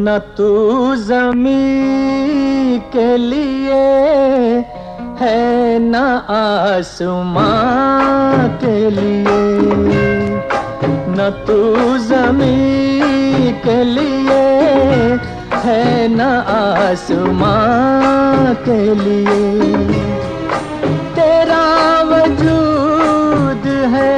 न तू ज़मीं के लिए है न आसमां के लिए, न तू ज़मीं के लिए है न आसमां के लिए। तेरा वजूद है,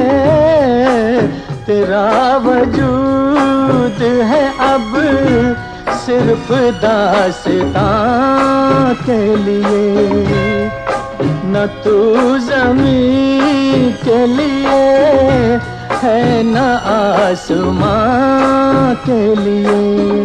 तेरा वजूद है अब सिर्फ दास्तां के लिए। न तू ज़मीं के लिए है न आसमां के लिए।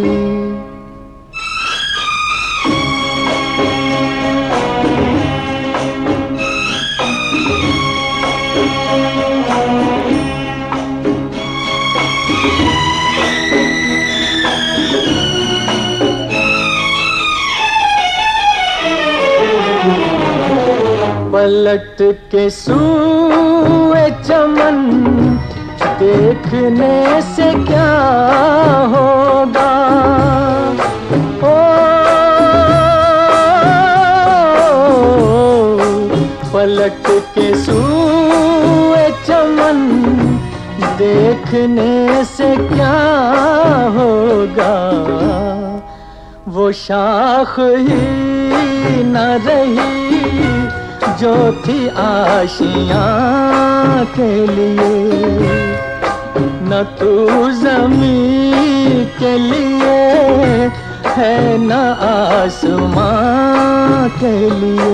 पलट के सूए चमन देखने से क्या होगा, ओ पलट के सूए चमन देखने से क्या होगा। वो शाख ही न रही जो थी आशियाँ के लिए। न तू ज़मीं के लिए है न आसमां के लिए।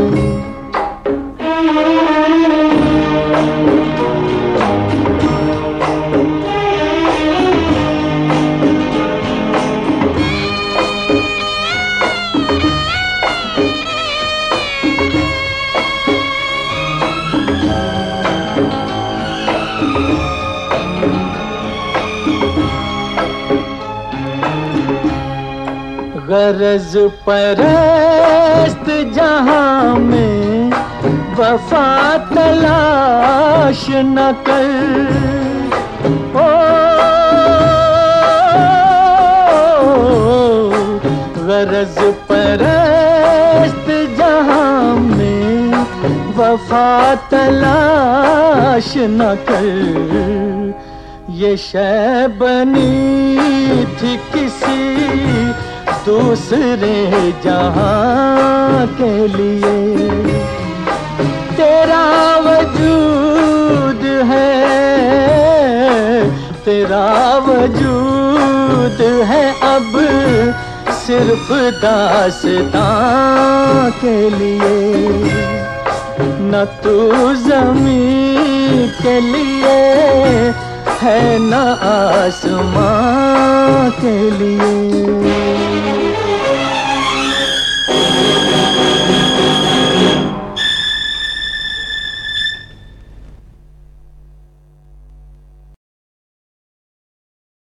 गरज परस्त जहां में वफा तलाश न कर, ओ गरज परस्त जहां में वफा तलाश न कर। ये शय बनी थी किसी दूसरे जहां के लिए। तेरा वजूद है, तेरा वजूद है अब सिर्फ दास्तां के लिए। न तू ज़मीं के लिए है न आसमां के लिए।